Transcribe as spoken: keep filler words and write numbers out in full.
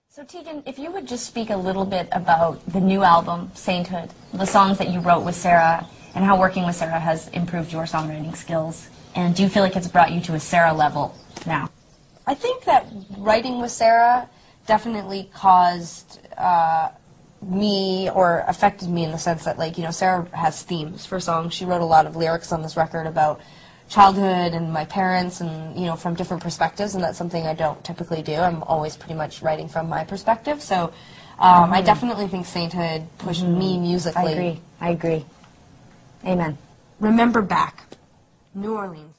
So Tegan, if you would just speak a little bit about the new album, Sainthood, the songs that you wrote with Sarah, and how working with Sarah has improved your songwriting skills, and do you feel like it's brought you to a Sarah level now? I think that writing with Sarah definitely caused uh, me, or affected me in the sense that, like, you know, Sarah has themes for songs. She wrote a lot of lyrics on this record about childhood and my parents and, you know, from different perspectives, and that's something I don't typically do. I'm always pretty much writing from my perspective, so um, mm-hmm. I definitely think Sainthood pushed mm-hmm. me musically. I agree. I agree. Amen. Remember Back, New Orleans.